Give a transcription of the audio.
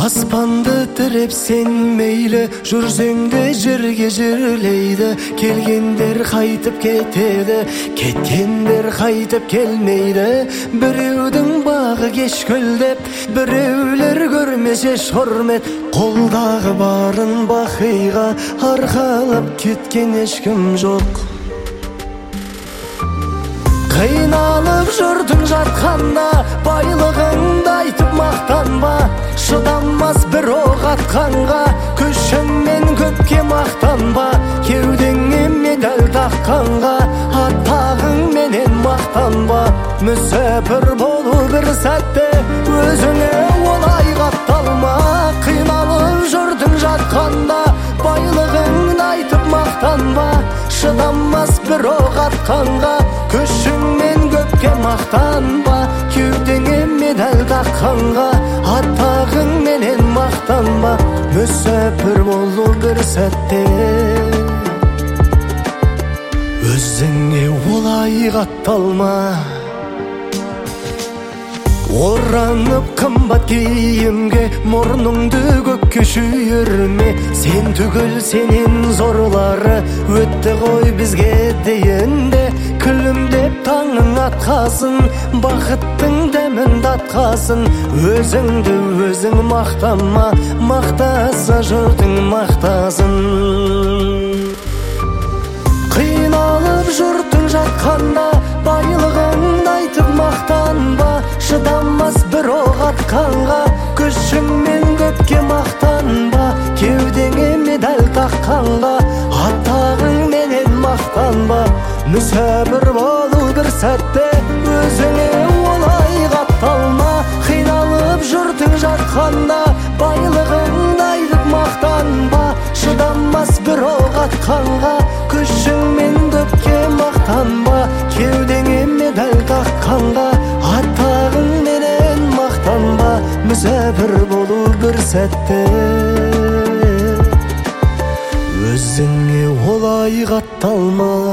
Аспанды тіреп сен мейлі, жүрсең де жерге жерлейді. Келгендер қайтып кетеді, кеткендер қайтып келмейді. Біреудің бағы кеш көлдеп, біреулер көрмес еш құрмет. Қолдағы барын бақиға арқалап кеткен ешкім жоқ. Қиналып жүрдің жатқанда, байлығыңды айтып мақтанба. Шыдамас бір оқ атқанға, күшіңмен көпке мақтанба. Кеудеңе медаль таққанға, атағыңменен мақтанба. Мүсәпір болу бір сәтте, өзіңе олай қатталма. Қиналып жүрдің жатқанда, байлығыңды айтып мақтанба. Шыдамас бір оқ атқанға, күшіңмен көпке мақтанба. Кеудеңе медаль таққанға, атағыңменен мақтанба. Мүсәпір болу бір сәтте, өзіңе олай қатталма. Оранып қымбат киімге, мұрныңды көкке шүйірме. Сен түгіл сенен зорлары өтті ғой бізге дейінде. Күлімдеп таңың атқасын, бақыттың дәмін татқасын. Өзіңді өзің мақтама, мақтаса жұртың мақтасын. Қиналып жүртің жатқанда, байлығыңды айтып мақтанба. Шыдамас бір оқ атқанға, күшіңмен көпке мақтанба. Кеудеңе медаль таққанға, атағыңменен мақтанба. Мүсәпір болу бір сәтте, өзіңе олай қатталма. Қиналып жүртің жатқанда, байлығыңды айтып мақтанба. Шыдамас бір оқ атқанға, күшіңмен көпке мақтанба. Кеудеңе медаль таққанға, атағыңменен мақтанба. Мүсәпір болу бір сәтте, өзіңе олай қатталма.